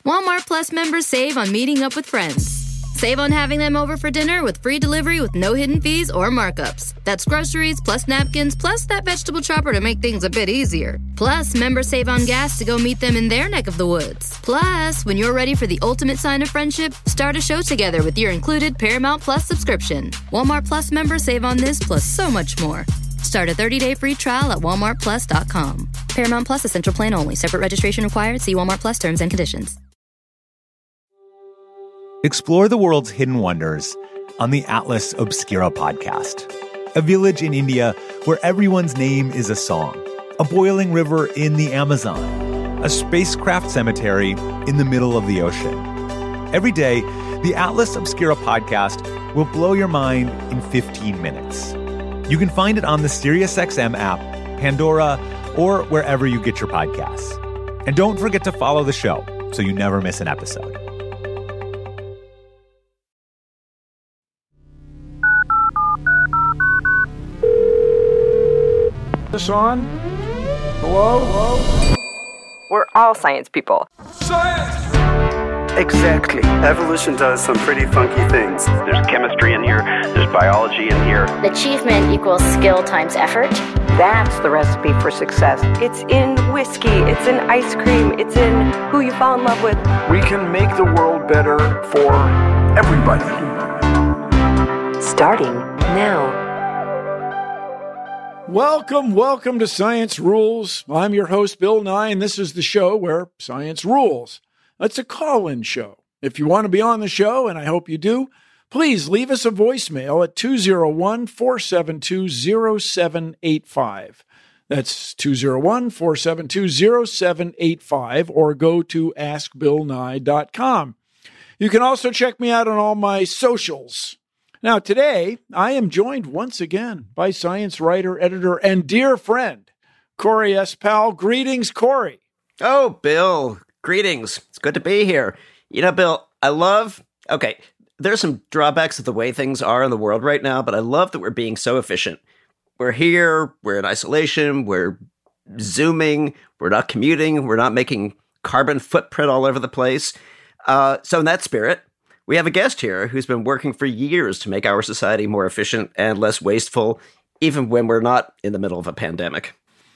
Walmart Plus members save on meeting up with friends. Save on having them over for dinner with free delivery with no hidden fees or markups. That's groceries, plus napkins, plus that vegetable chopper to make things a bit easier. Plus, members save on gas to go meet them in their neck of the woods. Plus, when you're ready for the ultimate sign of friendship, start a show together with your included Paramount Plus subscription. Walmart Plus members save on this plus so much more. Start a 30-day free trial at walmartplus.com. Paramount Plus Essential Plan only. Separate registration required. See Walmart Plus terms and conditions. Explore the world's hidden wonders on the Atlas Obscura podcast. A village in India where everyone's name is a song. A boiling river in the Amazon. A spacecraft cemetery in the middle of the ocean. Every day, the Atlas Obscura podcast will blow your mind in 15 minutes. You can find it on the SiriusXM app, Pandora, or wherever you get your podcasts. And don't forget to follow the show so you never miss an episode. This on? Hello? We're all science people. Science! Exactly. Evolution does some pretty funky things. There's chemistry in here. There's biology in here. Achievement equals skill times effort. That's the recipe for success. It's in whiskey. It's in ice cream. It's in who you fall in love with. We can make the world better for everybody. Starting now. Welcome to Science Rules. I'm your host, Bill Nye, and this is the show where science rules. It's a call-in show. If you want to be on the show, and I hope you do, please leave us a voicemail at 201-472-0785. That's 201-472-0785, or go to askbillnye.com. You can also check me out on all my socials. Now, today, I am joined once again by science writer, editor, and dear friend, Corey S. Powell. Greetings, Corey. Oh, Bill. Greetings. It's good to be here. You know, Bill, there's some drawbacks of the way things are in the world right now, but I love that we're being so efficient. We're here, we're in isolation, we're Zooming, we're not commuting, we're not making carbon footprint all over the place. So in that spirit, we have a guest here who's been working for years to make our society more efficient and less wasteful, even when we're not in the middle of a pandemic.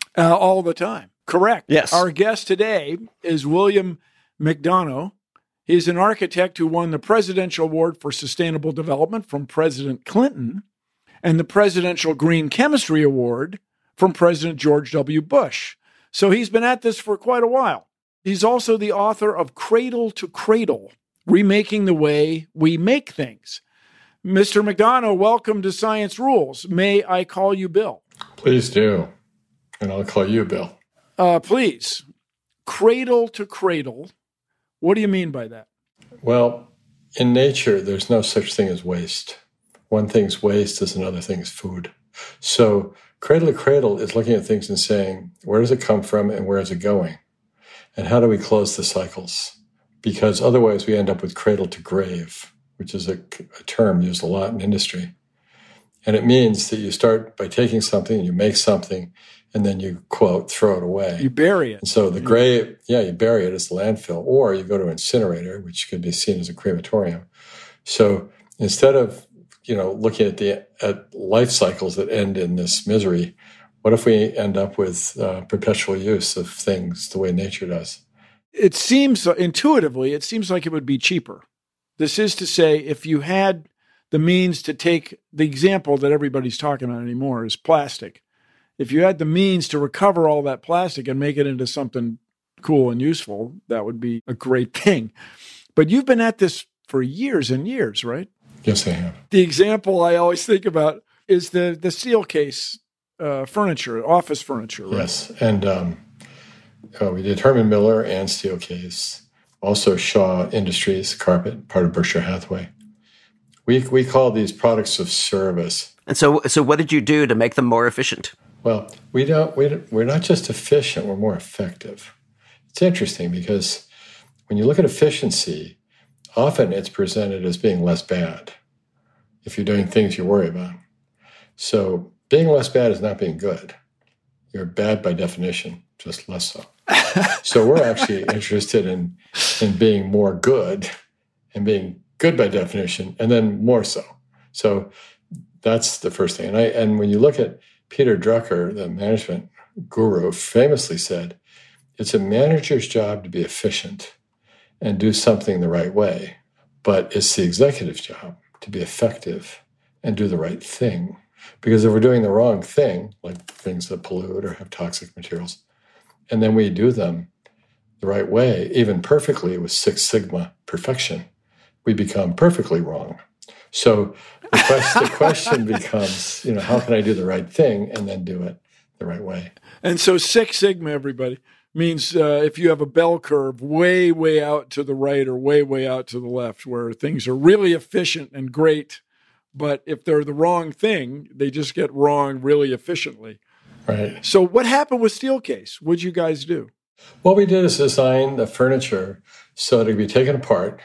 All the time. Correct. Yes. Our guest today is William McDonough. He's an architect who won the Presidential Award for Sustainable Development from President Clinton and the Presidential Green Chemistry Award from President George W. Bush. So he's been at this for quite a while. He's also the author of Cradle to Cradle, Remaking the Way We Make Things. Mr. McDonough, welcome to Science Rules. May I call you Bill? Please do. And I'll call you Bill. Please. Cradle to cradle. What do you mean by that? Well, in nature, there's no such thing as waste. One thing's waste is another thing's food. So cradle to cradle is looking at things and saying, where does it come from and where is it going? And how do we close the cycles? Because otherwise we end up with cradle to grave, which is a term used a lot in industry. And it means that you start by taking something and you make something and then you, quote, throw it away. You bury it. And so the grave, you bury it as a landfill, or you go to an incinerator, which could be seen as a crematorium. So instead of, looking at life cycles that end in this misery, what if we end up with perpetual use of things the way nature does? It seems, intuitively, it seems like it would be cheaper. This is to say, if you had the means to take the example that everybody's talking about anymore is plastic. If you had the means to recover all that plastic and make it into something cool and useful, that would be a great thing. But you've been at this for years and years, right? Yes, I have. The example I always think about is the steel case furniture, office furniture, right? Yes, and we did Herman Miller and Steelcase, also Shaw Industries, carpet, part of Berkshire Hathaway. We call these products of service. And so what did you do to make them more efficient? Well, we're not just efficient, we're more effective. It's interesting because when you look at efficiency, often it's presented as being less bad if you're doing things you worry about. So being less bad is not being good. You're bad by definition. just less so. So we're actually interested in being more good and being good by definition, and then more so. So that's the first thing. And when you look at Peter Drucker, the management guru, famously said, it's a manager's job to be efficient and do something the right way, but it's the executive's job to be effective and do the right thing. Because if we're doing the wrong thing, like things that pollute or have toxic materials, and then we do them the right way, even perfectly with Six Sigma perfection, we become perfectly wrong. So the question becomes, how can I do the right thing and then do it the right way? And so Six Sigma, everybody, means if you have a bell curve way, way out to the right or way, way out to the left, where things are really efficient and great, but if they're the wrong thing, they just get wrong really efficiently. Right. So what happened with Steelcase? What'd you guys do? What we did is design the furniture so it could be taken apart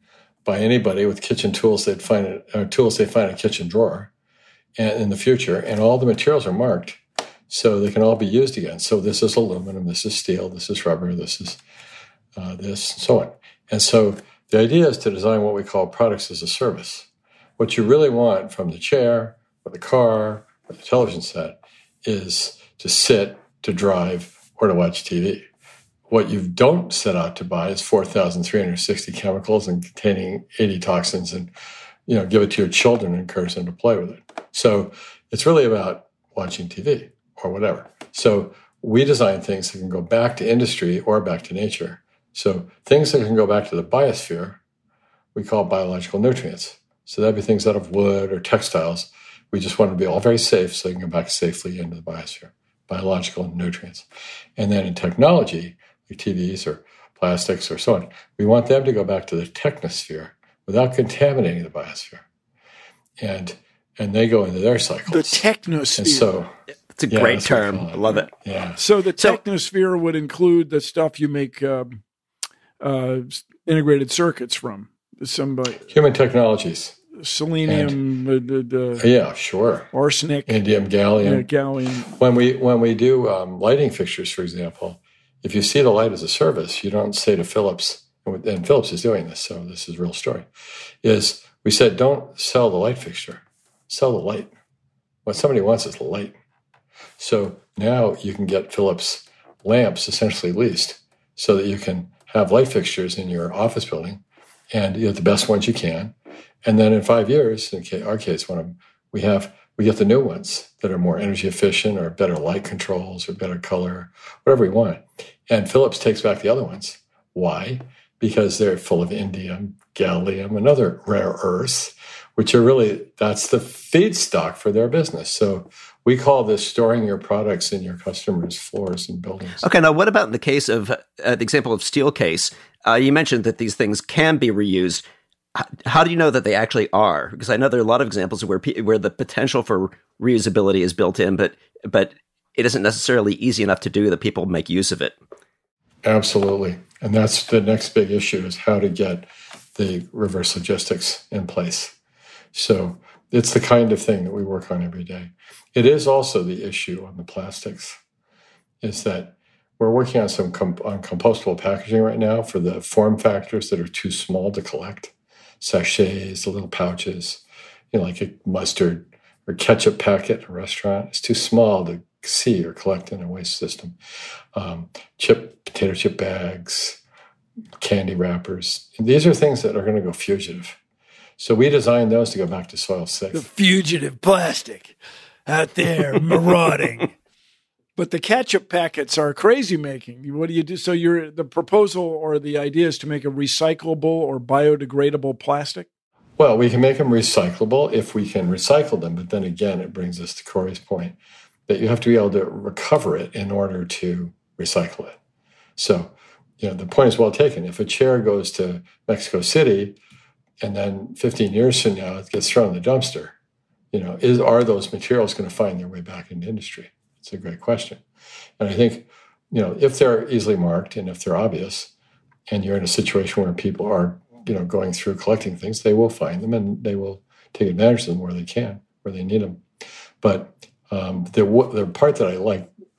by anybody with kitchen tools they'd find in a kitchen drawer and in the future, and all the materials are marked so they can all be used again. So this is aluminum, this is steel, this is rubber, this is this, and so on. And so the idea is to design what we call products as a service. What you really want from the chair or the car or the television set is to sit, to drive, or to watch TV. What you don't set out to buy is 4,360 chemicals and containing 80 toxins and, give it to your children and encourage them to play with it. So it's really about watching TV or whatever. So we design things that can go back to industry or back to nature. So things that can go back to the biosphere, we call biological nutrients. So that'd be things out of wood or textiles. We just want to be all very safe so they can go back safely into the biosphere, biological nutrients. And then in technology, like TVs or plastics or so on, we want them to go back to the technosphere without contaminating the biosphere. And they go into their cycles. The technosphere. And so it's a great term. I love it. Yeah. So the technosphere would include the stuff you make integrated circuits from. Human technologies. Selenium, yeah, sure. Arsenic, indium, gallium. Gallium. When we do lighting fixtures, for example, if you see the light as a service, you don't say to Philips, and Philips is doing this, so this is a real story, is we said, don't sell the light fixture, sell the light. What somebody wants is the light. So now you can get Philips lamps essentially leased so that you can have light fixtures in your office building and you have the best ones you can. And then in 5 years, in our case, we get the new ones that are more energy efficient or better light controls or better color, whatever we want. And Philips takes back the other ones. Why? Because they're full of indium, gallium, and other rare earths, which are really, that's the feedstock for their business. So we call this storing your products in your customers' floors and buildings. Okay, now what about in the case of the example of Steelcase? You mentioned that these things can be reused. How do you know that they actually are? Because I know there are a lot of examples where the potential for reusability is built in, but it isn't necessarily easy enough to do that people make use of it. Absolutely. And that's the next big issue, is how to get the reverse logistics in place. So it's the kind of thing that we work on every day. It is also the issue on the plastics, is that we're working on some on compostable packaging right now for the form factors that are too small to collect. Sachets, the little pouches, like a mustard or ketchup packet in a restaurant. It's too small to see or collect in a waste system. Potato chip bags, candy wrappers. And these are things that are going to go fugitive. So we designed those to go back to soil safe. The fugitive plastic out there marauding. But the ketchup packets are crazy making. What do you do? So the proposal or the idea is to make a recyclable or biodegradable plastic? Well, we can make them recyclable if we can recycle them. But then again, it brings us to Corey's point that you have to be able to recover it in order to recycle it. So, the point is well taken. If a chair goes to Mexico City and then 15 years from now it gets thrown in the dumpster, are those materials going to find their way back into industry? It's a great question. And I think, if they're easily marked and if they're obvious and you're in a situation where people are, going through collecting things, they will find them and they will take advantage of them where they can, where they need them. But the part that I like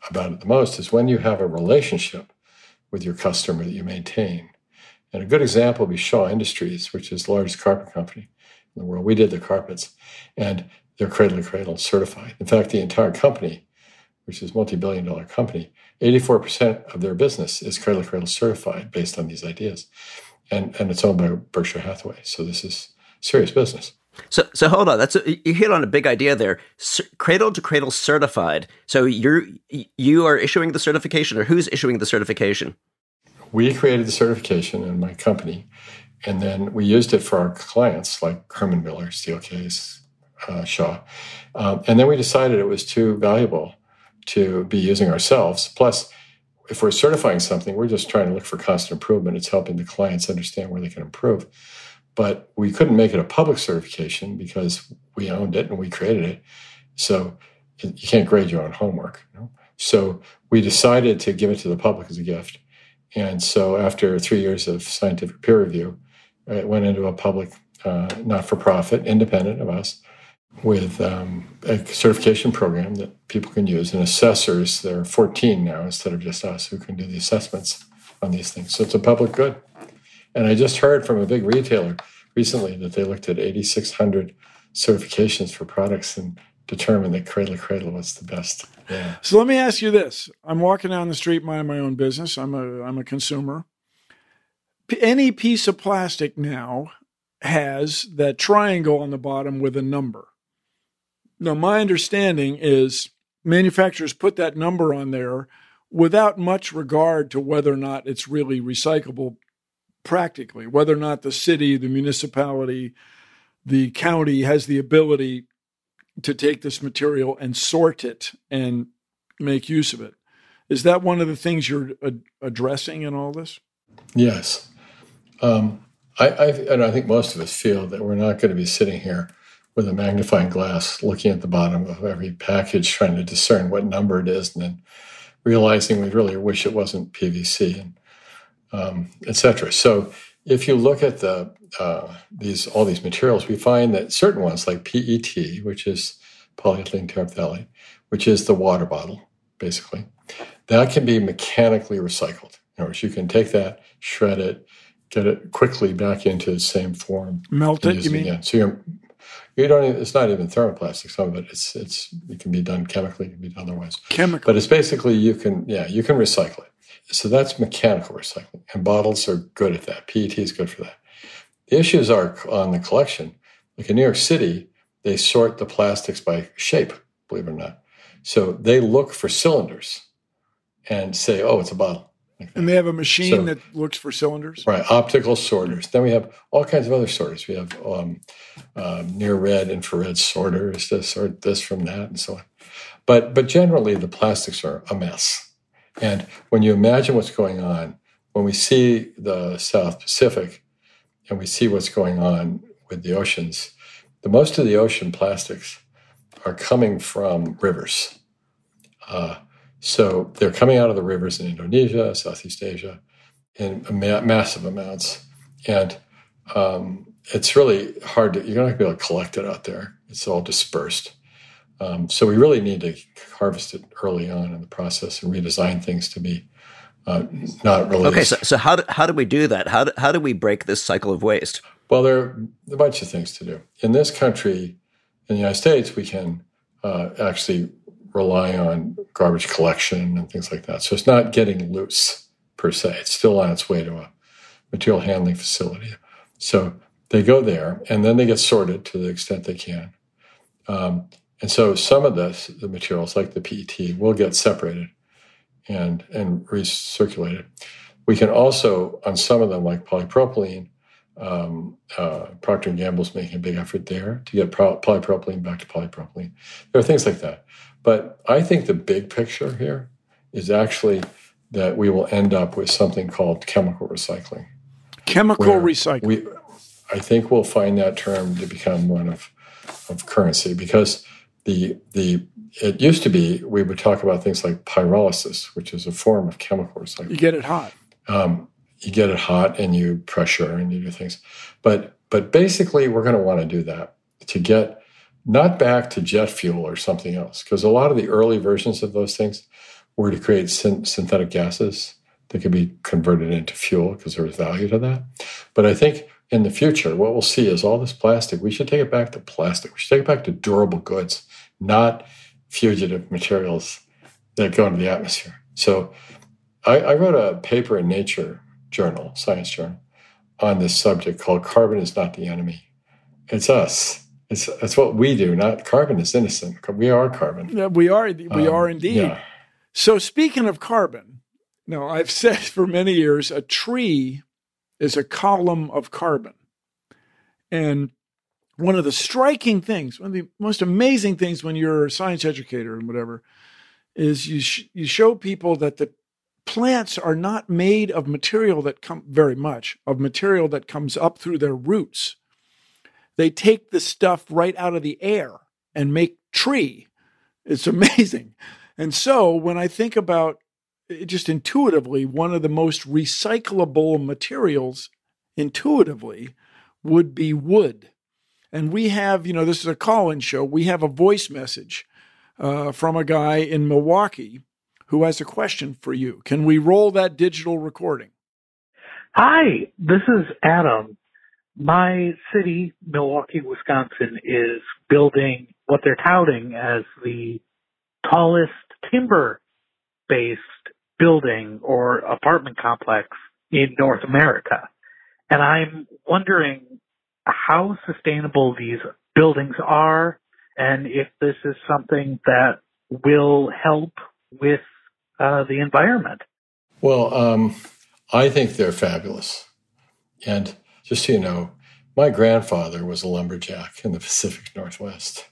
about it the most is when you have a relationship with your customer that you maintain. And a good example would be Shaw Industries, which is the largest carpet company in the world. We did the carpets, and they're Cradle to Cradle certified. In fact, the entire company, which is a multi-billion-dollar company, 84% of their business is Cradle to Cradle certified based on these ideas. And it's owned by Berkshire Hathaway. So this is serious business. So hold on. You hit on a big idea there. Cradle to Cradle certified. So you are issuing the certification, or who's issuing the certification? We created the certification in my company, and then we used it for our clients like Herman Miller, Steelcase, Shaw. And then we decided it was too valuable to be using ourselves. Plus, if we're certifying something, we're just trying to look for constant improvement. It's helping the clients understand where they can improve. But we couldn't make it a public certification because we owned it and we created it. So you can't grade your own homework. So we decided to give it to the public as a gift. And so after 3 years of scientific peer review, it went into a public, not-for-profit, independent of us, with a certification program that people can use. And assessors, there are 14 now instead of just us who can do the assessments on these things. So it's a public good. And I just heard from a big retailer recently that they looked at 8,600 certifications for products and determined that Cradle to Cradle was the best. Yeah. So let me ask you this. I'm walking down the street minding my own business. I'm a consumer. Any piece of plastic now has that triangle on the bottom with a number. Now, my understanding is manufacturers put that number on there without much regard to whether or not it's really recyclable practically, whether or not the city, the municipality, the county has the ability to take this material and sort it and make use of it. Is that one of the things you're addressing in all this? Yes. And I think most of us feel that we're not going to be sitting here with a magnifying glass looking at the bottom of every package trying to discern what number it is and then realizing we really wish it wasn't PVC and et cetera. So if you look at all these materials, we find that certain ones like PET, which is polyethylene terephthalate, which is the water bottle, basically, that can be mechanically recycled. In other words, you can take that, shred it, get it quickly back into the same form. Melt it, you mean? Again. So you don't. It's not even thermoplastic. Some of it, it can be done chemically, it can be done otherwise. Chemical. But it's basically you can recycle it. So that's mechanical recycling, and bottles are good at that. PET is good for that. The issues are on the collection. Like in New York City, they sort the plastics by shape, believe it or not. So they look for cylinders and say, oh, it's a bottle. Like and they have a machine that looks for cylinders? Right, optical sorters. Then we have all kinds of other sorters. We have near-red, infrared sorters to sort this from that and so on. But generally, the plastics are a mess. And when you imagine what's going on, when we see the South Pacific and we see what's going on with the oceans, most of the ocean plastics are coming from rivers. So they're coming out of the rivers in Indonesia, Southeast Asia, in massive amounts. And it's really hard you're not going to be able to collect it out there. It's all dispersed. So we really need to harvest it early on in the process and redesign things to be not released. Okay, so how do we do that? How do we break this cycle of waste? Well, there are a bunch of things to do. In this country, in the United States, we can actually rely on garbage collection and things like that. So it's not getting loose per se. It's still on its way to a material handling facility. So they go there, and then they get sorted to the extent they can. And so some of the materials, like the PET, will get separated and recirculated. We can also, on some of them, like polypropylene, Procter & Gamble's making a big effort there to get polypropylene back to polypropylene. There are things like that. But I think the big picture here is that we will end up with something called chemical recycling. Chemical recycling. I think we'll find that term to become one of currency because it used to be we would talk about things like pyrolysis, which is a form of chemical recycling. You get it hot. You get it hot and you pressure and you do things. But basically we're going to want to do that to get not back to jet fuel or something else, because a lot of the early versions of those things were to create synthetic gases that could be converted into fuel because there was value to that. But I think in the future, what we'll see is all this plastic, we should take it back to plastic. We should take it back to durable goods, not fugitive materials that go into the atmosphere. So I wrote a paper in Nature journal, Science Journal, on this subject called Carbon is Not the Enemy. It's us. It's what we do, not carbon is innocent. We are carbon. Yeah, we are indeed. Yeah. So speaking of carbon, now I've said for many years, a tree is a column of carbon. And one of the striking things, one of the most amazing things when you're a science educator and whatever, is you show people that the plants are not made of material that material that comes up through their roots. They take the stuff right out of the air and make tree. It's amazing. And so when I think about it, just intuitively, one of the most recyclable materials intuitively would be wood. And we have, this is a call-in show. We have a voice message from a guy in Milwaukee who has a question for you. Can we roll that digital recording? Hi, this is Adam. My city, Milwaukee, Wisconsin, is building what they're touting as the tallest timber-based building or apartment complex in North America. And I'm wondering how sustainable these buildings are and if this is something that will help with the environment. Well, I think they're fabulous. And just so you know, my grandfather was a lumberjack in the Pacific Northwest.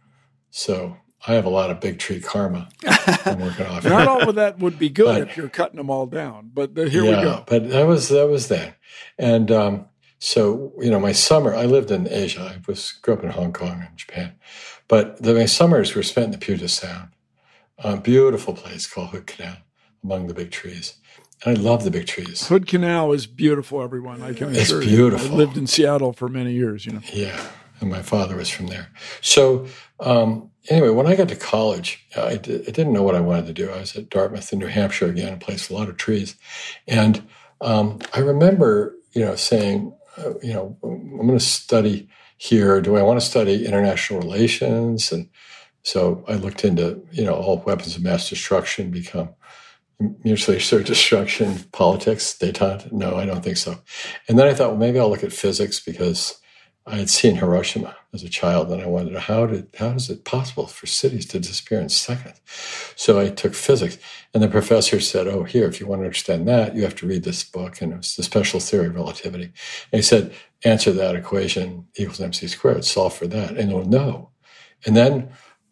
So I have a lot of big tree karma I'm working off. Not all of that would be good if you're cutting them all down, but here we go. But that was then. And so, my summer, I lived in Asia. I grew up in Hong Kong and Japan. But my summers were spent in the Puget Sound, a beautiful place called Hood Canal, among the big trees. And I love the big trees. Hood Canal is beautiful, everyone. I can assure you. It's beautiful. I lived in Seattle for many years, Yeah, and my father was from there. So anyway, when I got to college, I didn't know what I wanted to do. I was at Dartmouth in New Hampshire again, a place with a lot of trees. And I remember, saying, I'm going to study here. Do I want to study international relations? And so I looked into, all weapons of mass destruction become mutually assured destruction, politics, détente. No, I don't think so. And then I thought, well, maybe I'll look at physics because I had seen Hiroshima as a child, and I wondered how is it possible for cities to disappear in seconds? So I took physics, and the professor said, "Oh, here, if you want to understand that, you have to read this book." And it was the Special Theory of Relativity. And he said, "Answer that equation equals mc squared. Solve for that." And no. And then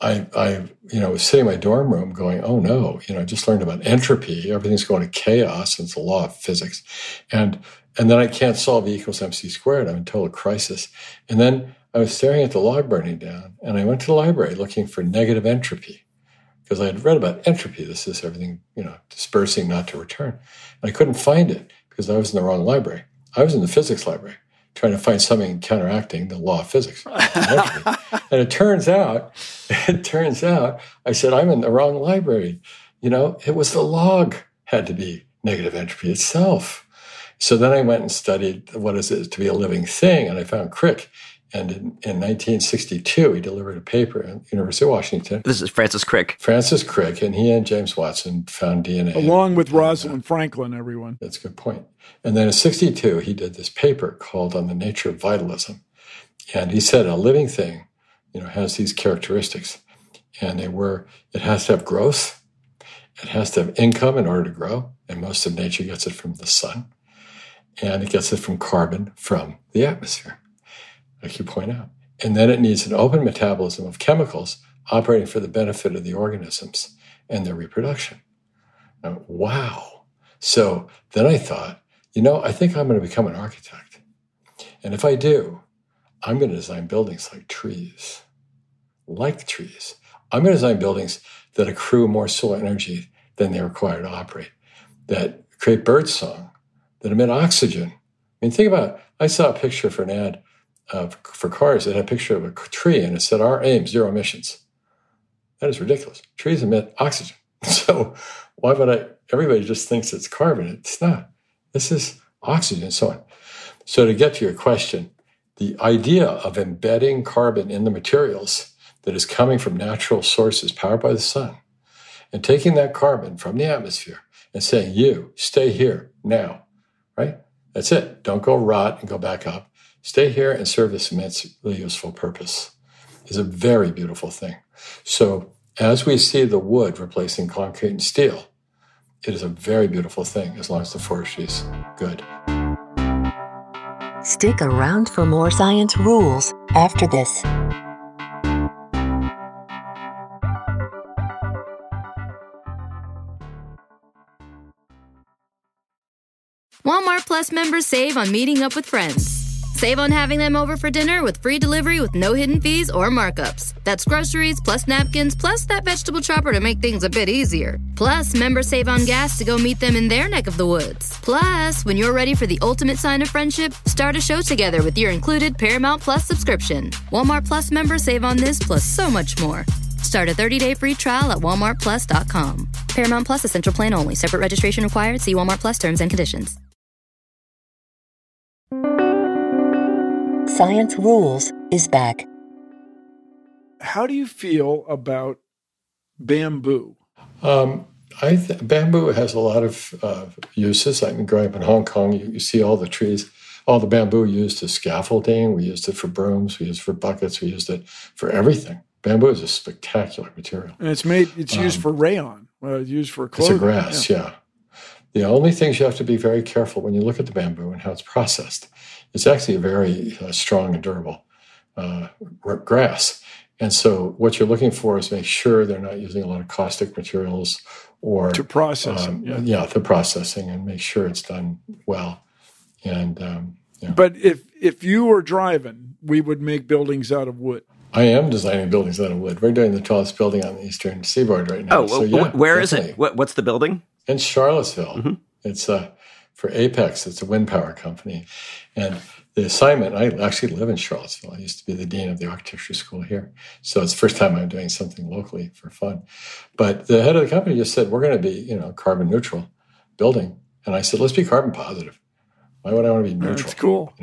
I was sitting in my dorm room going, oh no, I just learned about entropy. Everything's going to chaos. And it's the law of physics. And then I can't solve E equals mc squared. I'm in total crisis. And then I was staring at the log burning down, and I went to the library looking for negative entropy because I had read about entropy. This is everything, dispersing, not to return. And I couldn't find it because I was in the wrong library. I was in the physics library trying to find something counteracting the law of physics. And it turns out, I said, I'm in the wrong library. It was the log had to be negative entropy itself. So then I went and studied what is it to be a living thing, and I found Crick. And in 1962, he delivered a paper at the University of Washington. This is Francis Crick. Francis Crick, and he and James Watson found DNA. Along with Rosalind Franklin, everyone. That's a good point. And then in 62, he did this paper called On the Nature of Vitalism. And he said a living thing, has these characteristics. And it has to have growth. It has to have income in order to grow. And most of nature gets it from the sun. And it gets it from carbon from the atmosphere, like you point out. And then it needs an open metabolism of chemicals operating for the benefit of the organisms and their reproduction. Wow. So then I thought, I think I'm going to become an architect. And if I do, I'm going to design buildings like trees. I'm going to design buildings that accrue more solar energy than they require to operate, that create birdsong, that emit oxygen. Think about it. I saw a picture for an ad for cars that had a picture of a tree, and it said, our aim, zero emissions. That is ridiculous. Trees emit oxygen. So why would everybody just thinks it's carbon. It's not. This is oxygen and so on. So to get to your question, the idea of embedding carbon in the materials that is coming from natural sources powered by the sun and taking that carbon from the atmosphere and saying, you stay here now, right? That's it. Don't go rot and go back up. Stay here and serve this immensely useful purpose is a very beautiful thing. So as we see the wood replacing concrete and steel, it is a very beautiful thing as long as the forestry is good. Stick around for more Science Rules after this. Walmart Plus members save on meeting up with friends. Save on having them over for dinner with free delivery with no hidden fees or markups. That's groceries plus napkins plus that vegetable chopper to make things a bit easier. Plus, members save on gas to go meet them in their neck of the woods. Plus, when you're ready for the ultimate sign of friendship, start a show together with your included Paramount Plus subscription. Walmart Plus members save on this plus so much more. Start a 30-day free trial at walmartplus.com. Paramount Plus Essential Plan only. Separate registration required. See Walmart Plus terms and conditions. Science Rules is back. How do you feel about bamboo? Bamboo has a lot of uses. I mean, growing up in Hong Kong, you see all the trees, all the bamboo used as scaffolding. We used it for brooms. We used it for buckets. We used it for everything. Bamboo is a spectacular material. And it's used for rayon. It's used for clothing. It's a grass, yeah. The only things you have to be very careful when you look at the bamboo and how it's processed. It's actually a very strong and durable grass. And so what you're looking for is make sure they're not using a lot of caustic materials or to process the processing, and make sure it's done well. And But if you were driving, we would make buildings out of wood. I am designing buildings out of wood. We're doing the tallest building on the eastern seaboard right now. Where is it? What's the building? In Charlottesville. Mm-hmm. It's for Apex. It's a wind power company. And the assignment, I actually live in Charlottesville. I used to be the dean of the architecture school here. So it's the first time I'm doing something locally for fun. But the head of the company just said, we're going to be, carbon neutral building. And I said, let's be carbon positive. Why would I want to be neutral? That's cool.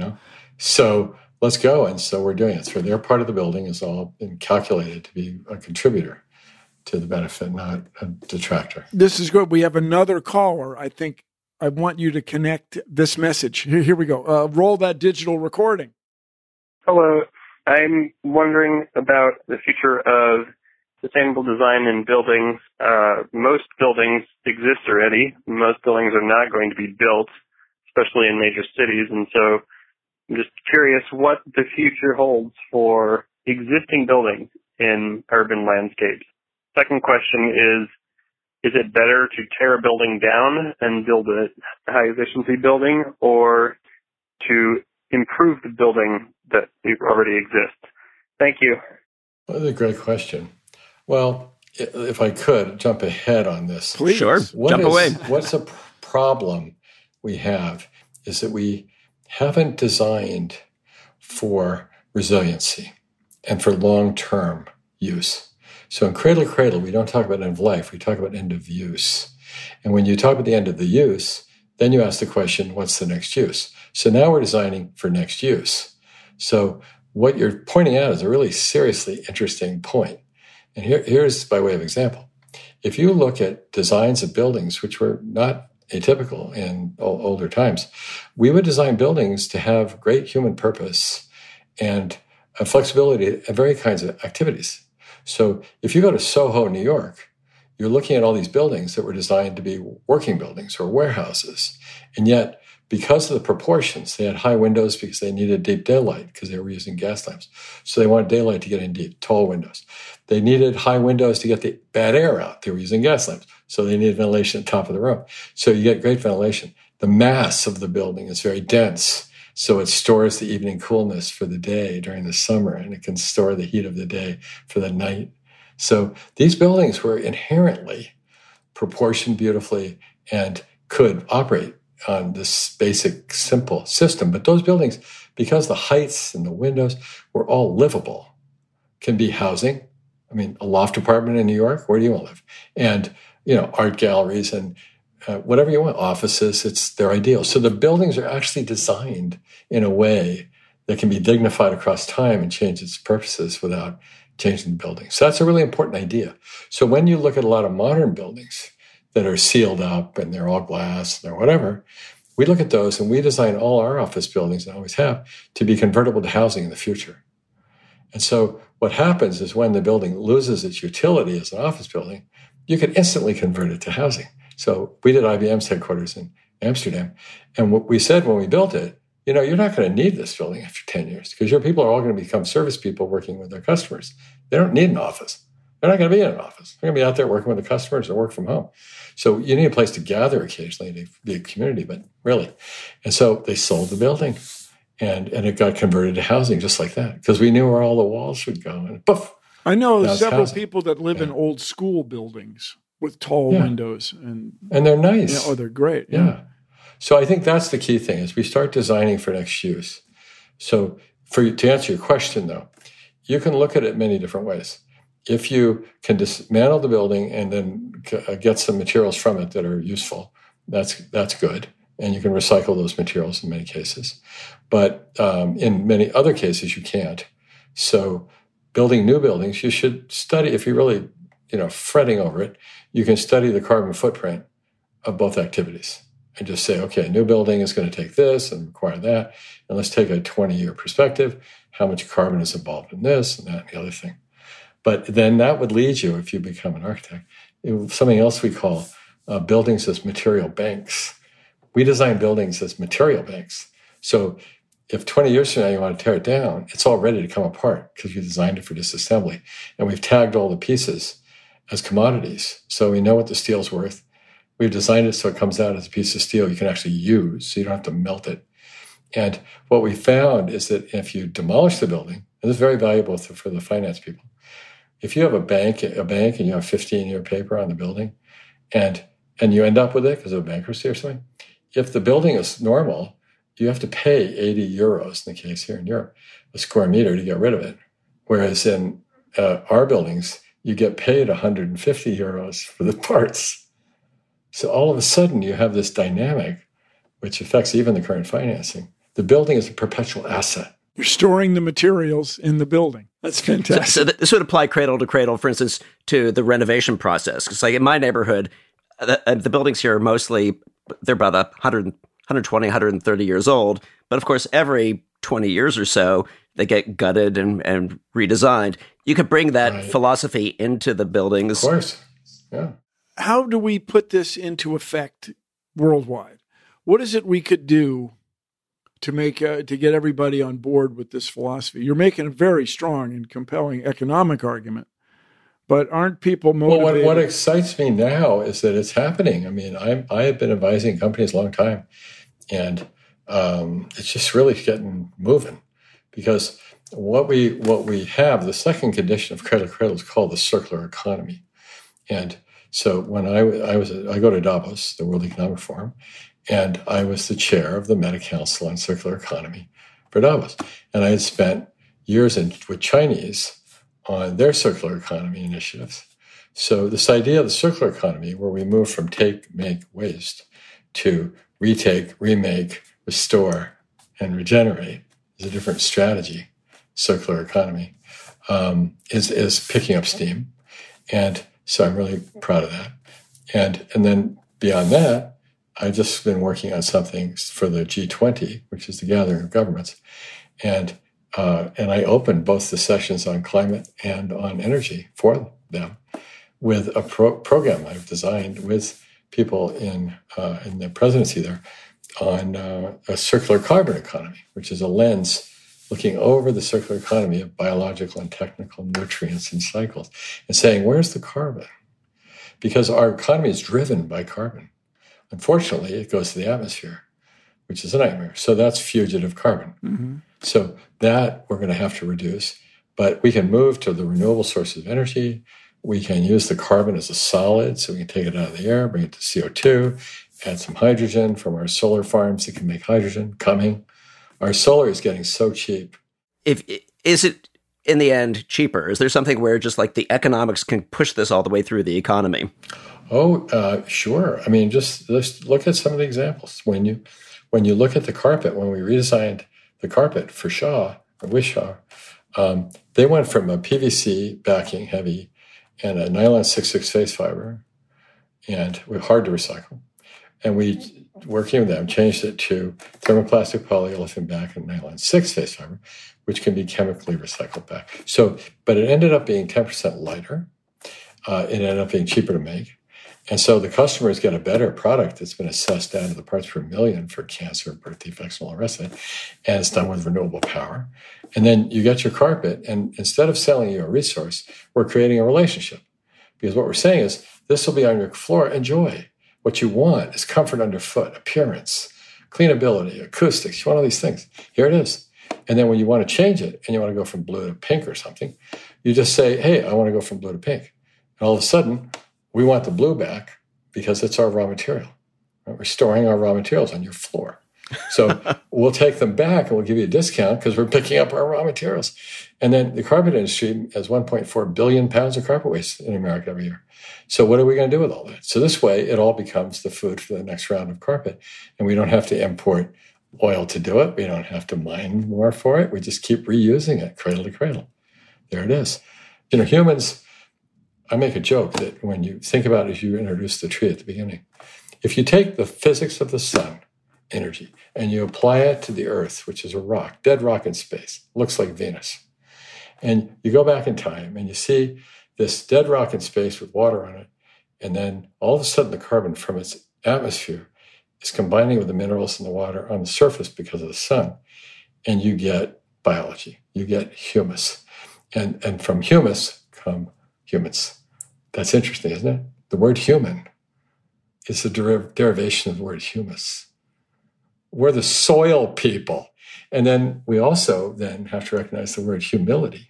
So let's go. And so we're doing it. So their part of the building is all been calculated to be a contributor to the benefit, not a detractor. This is good. We have another caller. I think I want you to connect this message. Here we go. Roll that digital recording. Hello. I'm wondering about the future of sustainable design in buildings. Most buildings exist already. Most buildings are not going to be built, especially in major cities. And so I'm just curious what the future holds for existing buildings in urban landscapes. Second question is it better to tear a building down and build a high-efficiency building, or to improve the building that already exists? Thank you. Well, that's a great question. Well, if I could jump ahead on this. Please. Sure, jump away. What's a problem we have is that we haven't designed for resiliency and for long-term use. So in Cradle to Cradle, we don't talk about end of life, we talk about end of use. And when you talk about the end of the use, then you ask the question, what's the next use? So now we're designing for next use. So what you're pointing out is a really seriously interesting point. And here's by way of example. If you look at designs of buildings, which were not atypical in older times, we would design buildings to have great human purpose and flexibility and various kinds of activities. So if you go to Soho, New York, you're looking at all these buildings that were designed to be working buildings or warehouses. And yet, because of the proportions, they had high windows because they needed deep daylight because they were using gas lamps. So they wanted daylight to get in deep, tall windows. They needed high windows to get the bad air out. They were using gas lamps. So they needed ventilation at the top of the room. So you get great ventilation. The mass of the building is very dense. So it stores the evening coolness for the day during the summer, and it can store the heat of the day for the night. So these buildings were inherently proportioned beautifully and could operate on this basic, simple system. But those buildings, because the heights and the windows were all livable, can be housing. I mean, a loft apartment in New York, where do you want to live? And art galleries and whatever you want, offices. It's their ideal. So the buildings are actually designed in a way that can be dignified across time and change its purposes without changing the building. So that's a really important idea. So when you look at a lot of modern buildings that are sealed up and they're all glass and they're whatever, we look at those and we design all our office buildings, and always have, to be convertible to housing in the future. And so what happens is when the building loses its utility as an office building, you can instantly convert it to housing. So we did IBM's headquarters in Amsterdam. And what we said when we built it, you're not going to need this building after 10 years because your people are all going to become service people working with their customers. They don't need an office. They're not going to be in an office. They're going to be out there working with the customers or work from home. So you need a place to gather occasionally to be a community, but really. And so they sold the building and it got converted to housing just like that because we knew where all the walls would go. And poof. I know several people that live in old school buildings with tall windows. And they're nice. They're great. Yeah. So I think that's the key thing is we start designing for next use. So to answer your question, though, you can look at it many different ways. If you can dismantle the building and then get some materials from it that are useful, that's good. And you can recycle those materials in many cases. But in many other cases, you can't. So building new buildings, you should study, if you're really fretting over it, you can study the carbon footprint of both activities. And just say, okay, a new building is going to take this and require that. And let's take a 20-year perspective. How much carbon is involved in this and that and the other thing? But then that would lead you, if you become an architect, something else we call buildings as material banks. We design buildings as material banks. So if 20 years from now you want to tear it down, it's all ready to come apart because we designed it for disassembly. And we've tagged all the pieces as commodities. So we know what the steel's worth. We've designed it so it comes out as a piece of steel you can actually use, so you don't have to melt it. And what we found is that if you demolish the building, and this is very valuable for the finance people, if you have a bank and you have 15-year paper on the building, and you end up with it because of a bankruptcy or something, if the building is normal, you have to pay 80 euros, in the case here in Europe, a square meter to get rid of it. Whereas in our buildings, you get paid 150 euros for the parts. So all of a sudden, you have this dynamic, which affects even the current financing. The building is a perpetual asset. You're storing the materials in the building. That's fantastic. So this would apply cradle to cradle, for instance, to the renovation process. Because like in my neighborhood, the buildings here are mostly, they're about 120, 130 years old. But of course, every 20 years or so, they get gutted and redesigned. You could bring that philosophy into the buildings. Of course, yeah. How do we put this into effect worldwide? What is it we could do to get everybody on board with this philosophy? You're making a very strong and compelling economic argument, but aren't people motivated? Well, what excites me now is that it's happening. I mean, I have been advising companies a long time, and it's just really getting moving because what we have, the second condition of Cradle to Cradle is called the circular economy, and so when I go to Davos, the World Economic Forum, and I was the chair of the Meta Council on Circular Economy for Davos. And I had spent years with Chinese on their circular economy initiatives. So this idea of the circular economy, where we move from take, make, waste to retake, remake, restore, and regenerate is a different strategy, circular economy, is picking up steam. And so I'm really proud of that. And then beyond that, I've just been working on something for the G20, which is the gathering of governments. And I opened both the sessions on climate and on energy for them with a program I've designed with people in the presidency there on a circular carbon economy, which is a lens looking over the circular economy of biological and technical nutrients and cycles and saying, where's the carbon? Because our economy is driven by carbon. Unfortunately, it goes to the atmosphere, which is a nightmare. So that's fugitive carbon. Mm-hmm. So that we're going to have to reduce. But we can move to the renewable sources of energy. We can use the carbon as a solid, so we can take it out of the air, bring it to CO2, add some hydrogen from our solar farms that can make hydrogen coming. Our solar is getting so cheap. Is it in the end, cheaper? Is there something where just like the economics can push this all the way through the economy? Oh, sure. I mean, just look at some of the examples. When you look at the carpet, when we redesigned the carpet for Shaw, or with Shaw, they went from a PVC backing heavy and a nylon 6/6 face fiber, and hard to recycle. And we, working with them, changed it to thermoplastic polyolefin back and nylon 6 face fiber, which can be chemically recycled back. So, but it ended up being 10% lighter. It ended up being cheaper to make. And so the customers get a better product that's been assessed down to the parts per million for cancer, birth defects, and all the rest of it. And it's done with renewable power. And then you get your carpet, and instead of selling you a resource, we're creating a relationship. Because what we're saying is, this will be on your floor, enjoy. What you want is comfort underfoot, appearance, cleanability, acoustics. You want all these things. Here it is. And then when you want to change it and you want to go from blue to pink or something, you just say, hey, I want to go from blue to pink. And all of a sudden, we want the blue back because it's our raw material. Right? We're storing our raw materials on your floor. So we'll take them back and we'll give you a discount because we're picking up our raw materials. And then the carpet industry has 1.4 billion pounds of carpet waste in America every year. So what are we going to do with all that? So this way, it all becomes the food for the next round of carpet. And we don't have to import oil to do it. We don't have to mine more for it. We just keep reusing it, cradle to cradle. There it is. You know, humans, I make a joke that when you think about it, as you introduced the tree at the beginning, if you take the physics of the sun, energy, and you apply it to the earth, which is a rock, dead rock in space, looks like Venus. And you go back in time and you see this dead rock in space with water on it, and then all of a sudden the carbon from its atmosphere is combining with the minerals in the water on the surface because of the sun, and you get biology, you get humus. And from humus come humans. That's interesting, isn't it? The word human is the derivation of the word humus. We're the soil people. And then we also then have to recognize the word humility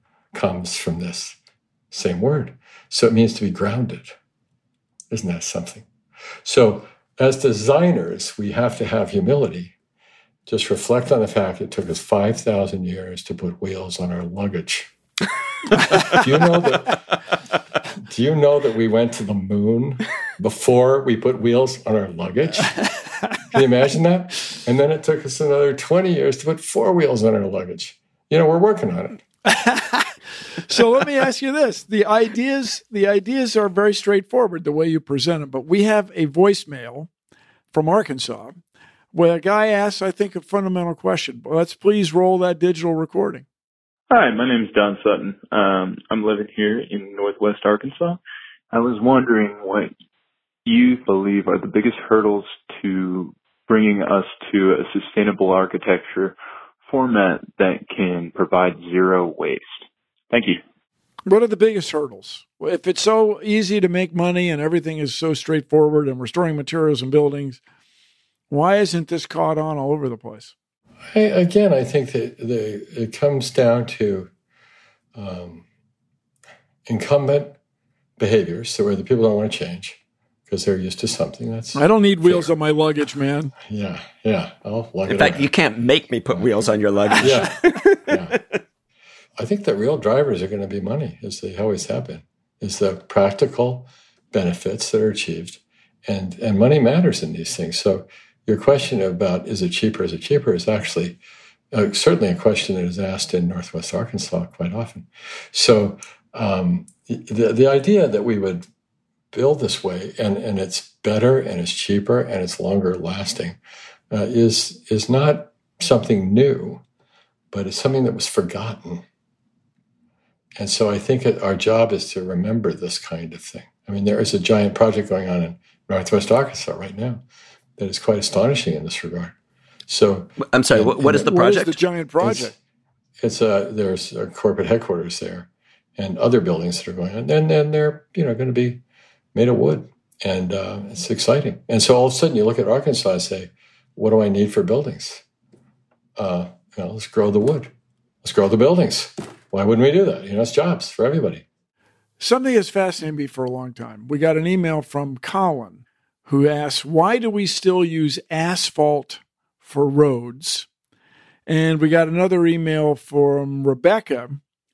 comes from this same word. So it means to be grounded. Isn't that something? So as designers, we have to have humility. Just reflect on the fact it took us 5,000 years to put wheels on our luggage. Do you know that we went to the moon before we put wheels on our luggage? Can you imagine that? And then it took us another 20 years to put 4 wheels on our luggage. You know, we're working on it. So let me ask you this. The ideas are very straightforward the way you present them, but we have a voicemail from Arkansas where a guy asks, I think, a fundamental question. Let's please roll that digital recording. Hi, my name is Don Sutton. I'm living here in Northwest Arkansas. I was wondering what you believe are the biggest hurdles to bringing us to a sustainable architecture format that can provide zero waste. Thank you. What are the biggest hurdles? If it's so easy to make money and everything is so straightforward and we're storing materials and buildings, why isn't this caught on all over the place? I think that it comes down to incumbent behaviors, so where the people don't want to change because they're used to something. I don't need wheels on my luggage, man. Yeah. I'll lug it In fact, around. you can't make me put wheels on your luggage. Yeah. I think the real drivers are going to be money, as they always have been, is the practical benefits that are achieved. And money matters in these things. So your question about is it cheaper is actually certainly a question that is asked in Northwest Arkansas quite often. So the idea that we would build this way and it's better and it's cheaper and it's longer lasting is not something new, but it's something that was forgotten. And so I think our job is to remember this kind of thing. I mean, there is a giant project going on in Northwest Arkansas right now that is quite astonishing in this regard. So I'm sorry, what is the project? What is the giant project? There's a corporate headquarters there and other buildings that are going on. And then they're going to be made of wood. And it's exciting. And so all of a sudden you look at Arkansas and say, what do I need for buildings? Let's grow the wood. Let's grow the buildings. Why wouldn't we do that? It's jobs for everybody. Something has fascinated me for a long time. We got an email from Colin who asks, why do we still use asphalt for roads? And we got another email from Rebecca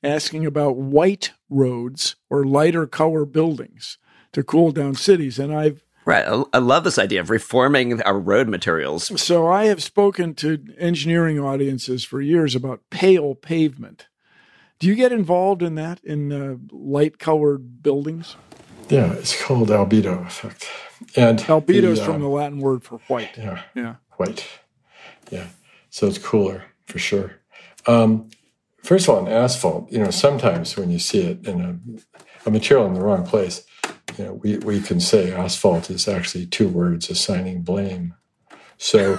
asking about white roads or lighter color buildings to cool down cities. And Right. I love this idea of reforming our road materials. So I have spoken to engineering audiences for years about pale pavement. Do you get involved in that, in light-colored buildings? Yeah, it's called albedo effect. And albedo is from the Latin word for white. Yeah. White. Yeah. So it's cooler, for sure. First of all, in asphalt, sometimes when you see it in a material in the wrong place, we can say asphalt is actually two words assigning blame. So,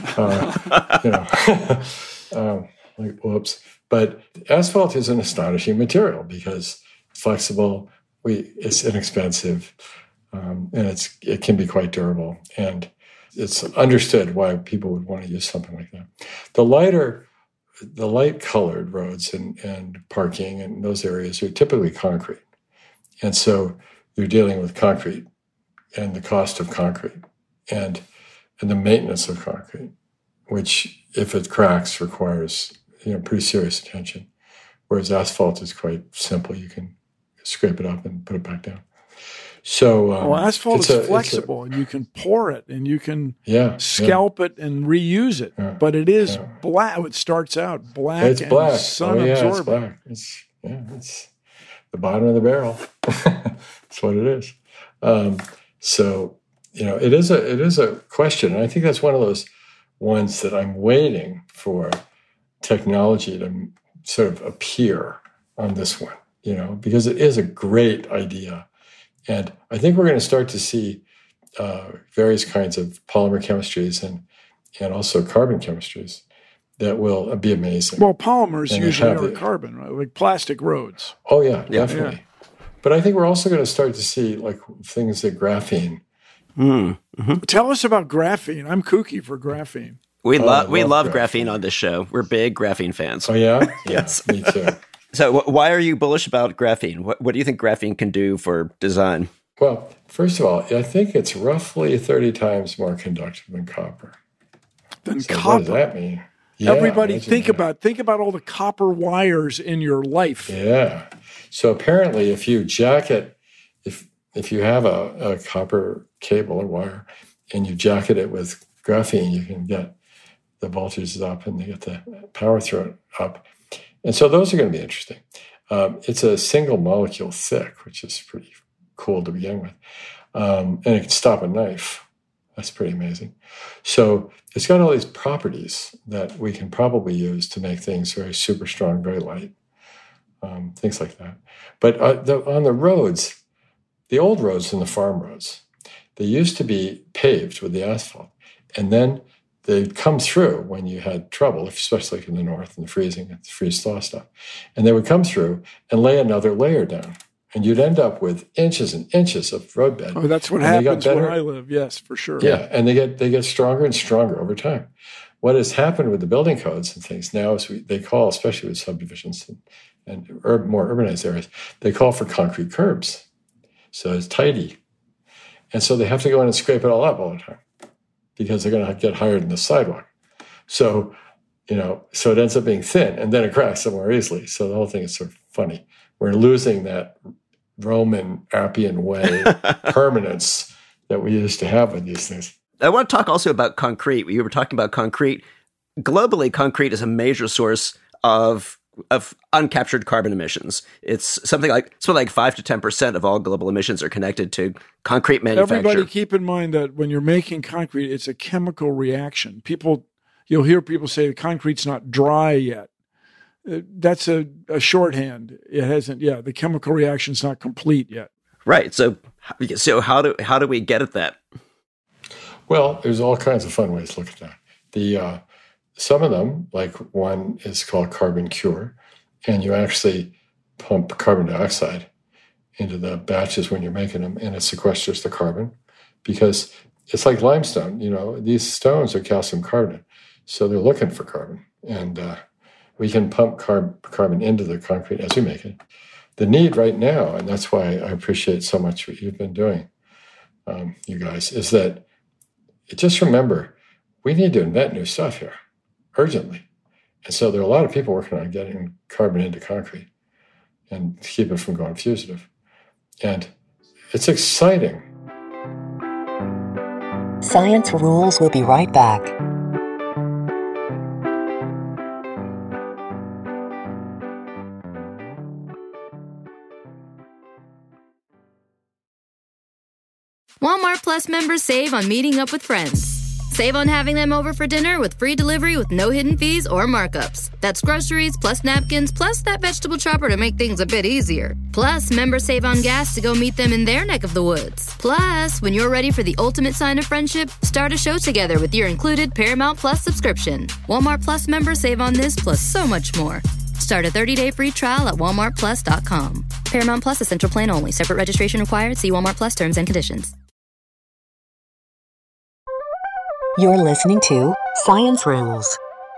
like, whoops. But asphalt is an astonishing material because it's flexible, it's inexpensive, and it can be quite durable. And it's understood why people would want to use something like that. The light-colored roads and parking and those areas are typically concrete. And so you're dealing with concrete and the cost of concrete and the maintenance of concrete, which, if it cracks, requires pretty serious attention. Whereas asphalt is quite simple. You can scrape it up and put it back down. So asphalt is flexible, and you can pour it, and you can scalp it and reuse it. Yeah, but it is black. It starts out black. It's black. Sun absorbing. It's black. It's the bottom of the barrel. That's what it is. So it is a question, and I think that's one of those ones that I'm waiting for technology to sort of appear on this one. Because it is a great idea. And I think we're going to start to see various kinds of polymer chemistries and also carbon chemistries that will be amazing. Well, polymers usually are carbon, right? Like plastic roads. Oh, yeah, definitely. Yeah. But I think we're also going to start to see like things like graphene. Mm-hmm. Tell us about graphene. I'm kooky for graphene. We love graphene on this show. We're big graphene fans. Oh, yeah? Yes. Me too. So why are you bullish about graphene? What do you think graphene can do for design? Well, first of all, I think it's roughly 30 times more conductive than copper. Copper? What does that mean? Yeah, everybody think about all the copper wires in your life. Yeah. So apparently if you jacket, if you have a copper cable or wire and you jacket it with graphene, you can get the voltages up and you get the power through it up. And so those are going to be interesting. It's a single molecule thick, which is pretty cool to begin with. And it can stop a knife. That's pretty amazing. So it's got all these properties that we can probably use to make things very super strong, very light, things like that. But on the roads, the old roads and the farm roads, they used to be paved with the asphalt. And then they'd come through when you had trouble, especially like in the north and the freezing and the freeze-thaw stuff. And they would come through and lay another layer down. And you'd end up with inches and inches of roadbed. Oh, that's what happens where I live. Yes, for sure. Yeah, and they get stronger and stronger over time. What has happened with the building codes and things now is they call, especially with subdivisions and more urbanized areas, they call for concrete curbs. So it's tidy. And so they have to go in and scrape it all up all the time because they're going to get higher than the sidewalk. So, so it ends up being thin and then it cracks somewhere easily. So the whole thing is sort of funny. We're losing that Roman Appian way permanence that we used to have with these things. I want to talk also about concrete. You were talking about concrete. Globally, concrete is a major source of uncaptured carbon emissions. It's something like 5 to 10% of all global emissions are connected to concrete manufacture. Everybody keep in mind that when you're making concrete, it's a chemical reaction. You'll hear people say the concrete's not dry yet. That's a shorthand. It hasn't. Yeah, the chemical reaction's not complete yet. Right. So how do we get at that? Well, there's all kinds of fun ways to look at that. Some of them, like one is called carbon cure, and you actually pump carbon dioxide into the batches when you're making them, and it sequesters the carbon because it's like limestone. These stones are calcium carbonate, so they're looking for carbon, and we can pump carbon into the concrete as we make it. The need right now, and that's why I appreciate so much what you've been doing, you guys, is that just remember, we need to invent new stuff here urgently. And so there are a lot of people working on getting carbon into concrete. and keep it from going fugitive. And it's exciting. Science Rules will be right back. Walmart Plus members save on meeting up with friends. Save on having them over for dinner with free delivery with no hidden fees or markups. That's groceries plus napkins plus that vegetable chopper to make things a bit easier. Plus, members save on gas to go meet them in their neck of the woods. Plus, when you're ready for the ultimate sign of friendship, start a show together with your included Paramount Plus subscription. Walmart Plus members save on this plus so much more. Start a 30-day free trial at walmartplus.com. Paramount Plus Essential Plan only. Separate registration required. See Walmart Plus terms and conditions. You're listening to Science Rules.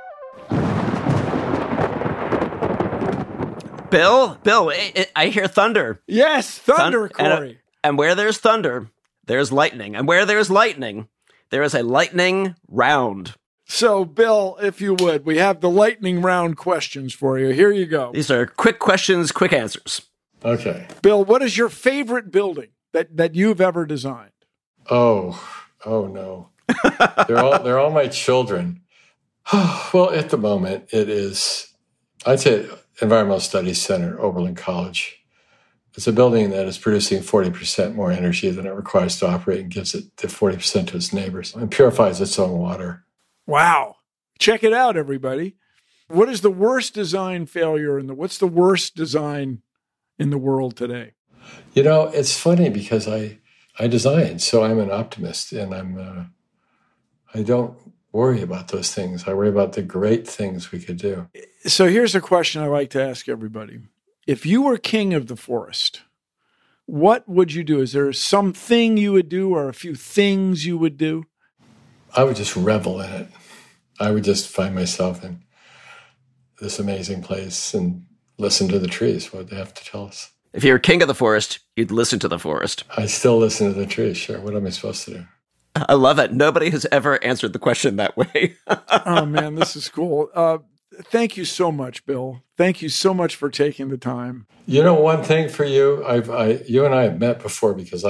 Bill, I hear thunder. Yes, thunder, Corey. And where there's thunder, there's lightning. And where there's lightning, there is a lightning round. So, Bill, if you would, we have the lightning round questions for you. Here you go. These are quick questions, quick answers. Okay. Bill, what is your favorite building that you've ever designed? Oh no. They're all my children. Well, at the moment, it is, I'd say, Environmental Studies Center, Oberlin College. It's a building that is producing 40% more energy than it requires to operate and gives it the 40% to its neighbors and purifies its own water. Wow. Check it out, everybody. What is the worst design failure what's the worst design in the world today? You know, it's funny because I design, so I'm an optimist, and I don't worry about those things. I worry about the great things we could do. So here's a question I like to ask everybody. If you were king of the forest, what would you do? Is there something you would do or a few things you would do? I would just revel in it. I would just find myself in this amazing place and listen to the trees, what they have to tell us. If you were king of the forest, you'd listen to the forest. I still listen to the trees, sure. What am I supposed to do? I love it. Nobody has ever answered the question that way. Oh, man, this is cool. Thank you so much, Bill. Thank you so much for taking the time. You know, one thing for you, you and I have met before because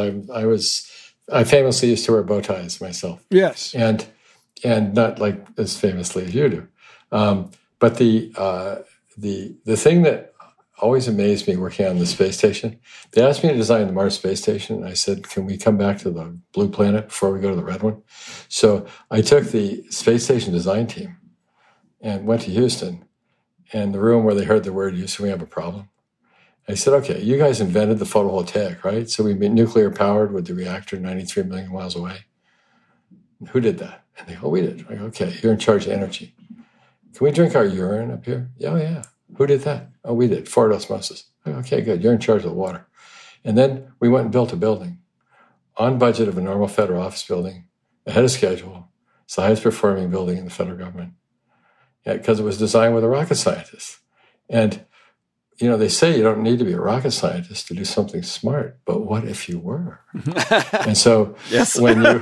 I famously used to wear bow ties myself. Yes. And not like as famously as you do. But the thing that always amazed me working on the space station, they asked me to design the Mars space station. And I said, can we come back to the blue planet before we go to the red one? So I took the space station design team and went to Houston. And the room where they heard the word Houston, we have a problem. I said, okay, you guys invented the photovoltaic, right? So we've been nuclear powered with the reactor 93 million miles away. Who did that? And they go, we did. I go, okay, you're in charge of energy. Can we drink our urine up here? Oh, yeah. Who did that? Oh, we did. Forward osmosis. Okay, good. You're in charge of the water. And then we went and built a building on budget of a normal federal office building, ahead of schedule. It's the highest performing building in the federal government. Yeah, because it was designed with a rocket scientist. And, you know, they say you don't need to be a rocket scientist to do something smart, but what if you were? And so yes.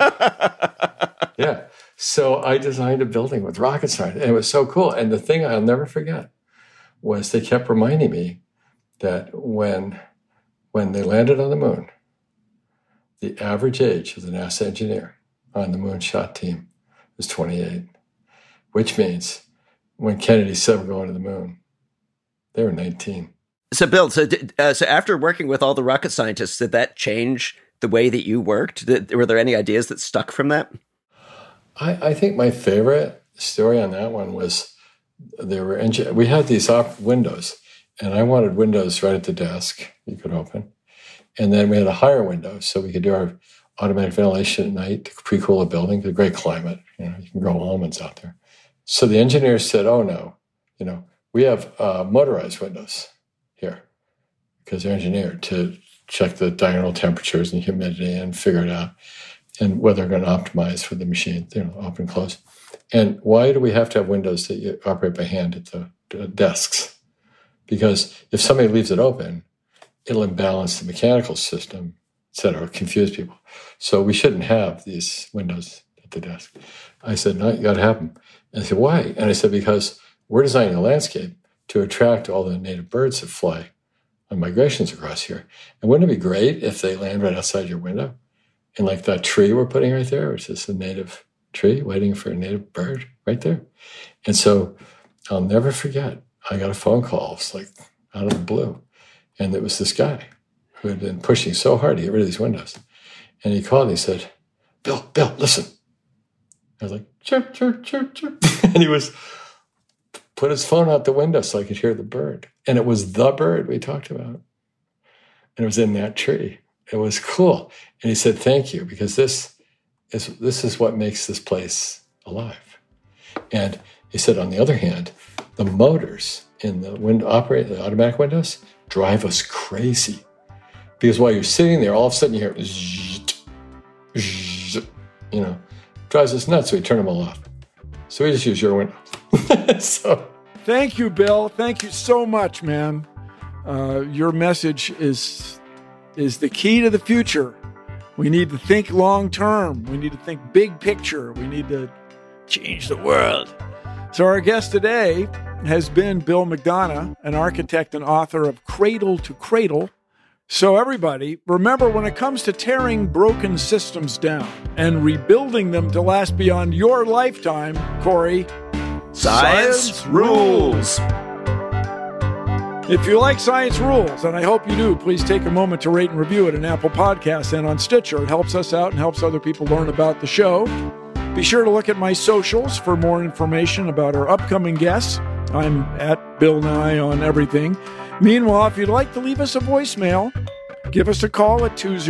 Yeah. So I designed a building with rocket science, and it was so cool. And the thing I'll never forget was they kept reminding me that when they landed on the moon, the average age of the NASA engineer on the moonshot team was 28, which means when Kennedy said we're going to the moon, they were 19. So, Bill, so after working with all the rocket scientists, did that change the way that you worked? Were there any ideas that stuck from that? I think my favorite story on that one was we had these windows, and I wanted windows right at the desk you could open. And then we had a higher window so we could do our automatic ventilation at night to pre-cool a building. It's a great climate. You know, you can grow almonds out there. So the engineers said, oh, no, you know, we have motorized windows here because they're engineered to check the diurnal temperatures and humidity and figure it out and whether they're going to optimize for the machine, you know, open, close. And why do we have to have windows that you operate by hand at the desks? Because if somebody leaves it open, it'll imbalance the mechanical system, et cetera, confuse people. So we shouldn't have these windows at the desk. I said, no, you got to have them. And I said, why? And I said, because we're designing a landscape to attract all the native birds that fly migrations across here. And wouldn't it be great if they land right outside your window? And like that tree we're putting right there, which is a native tree waiting for a native bird right there. And so I'll never forget, I got a phone call. It's like out of the blue. And it was this guy who had been pushing so hard to get rid of these windows. And he called and he said, Bill, listen. I was like, chirp. And he was put his phone out the window so I could hear the bird. And it was the bird we talked about. And it was in that tree. It was cool. And he said, thank you, because this is what makes this place alive. And he said, on the other hand, the motors in the automatic windows drive us crazy. Because while you're sitting there, all of a sudden you hear, drives us nuts, so we turn them all off. So we just use your window. So, thank you, Bill. Thank you so much, man. Your message is the key to the future. We need to think long term. We need to think big picture. We need to change the world. So our guest today has been Bill McDonough, an architect and author of Cradle to Cradle. So everybody, remember, when it comes to tearing broken systems down and rebuilding them to last beyond your lifetime, Corey, Science rules. If you like Science Rules, and I hope you do, please take a moment to rate and review it in Apple Podcasts and on Stitcher. It helps us out and helps other people learn about the show. Be sure to look at my socials for more information about our upcoming guests. I'm at Bill Nye on everything. Meanwhile, if you'd like to leave us a voicemail, give us a call at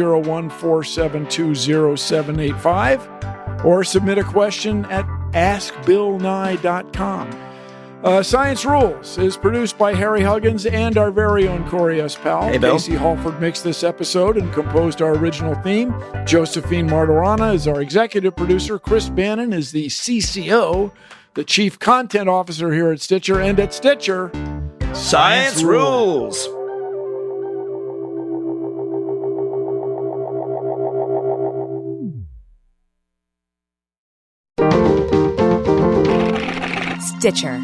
201-472-0785 or submit a question at askbillnye.com. Science Rules is produced by Harry Huggins and our very own Corey S. Powell. Hey, Bill. Casey Halford mixed this episode and composed our original theme. Josephine Martorana is our executive producer. Chris Bannon is the CCO, the Chief Content Officer here at Stitcher. And at Stitcher, Science rules. Stitcher.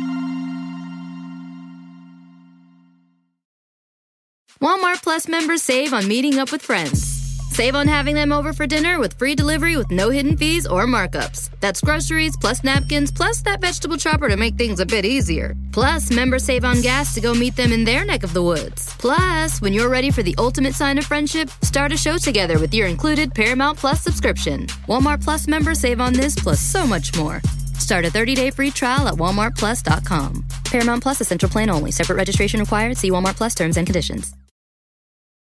Walmart Plus members save on meeting up with friends. Save on having them over for dinner with free delivery with no hidden fees or markups. That's groceries plus napkins plus that vegetable chopper to make things a bit easier. Plus, members save on gas to go meet them in their neck of the woods. Plus, when you're ready for the ultimate sign of friendship, start a show together with your included Paramount Plus subscription. Walmart Plus members save on this plus so much more. Start a 30-day free trial at walmartplus.com. Paramount Plus Essential Plan only. Separate registration required. See Walmart Plus terms and conditions.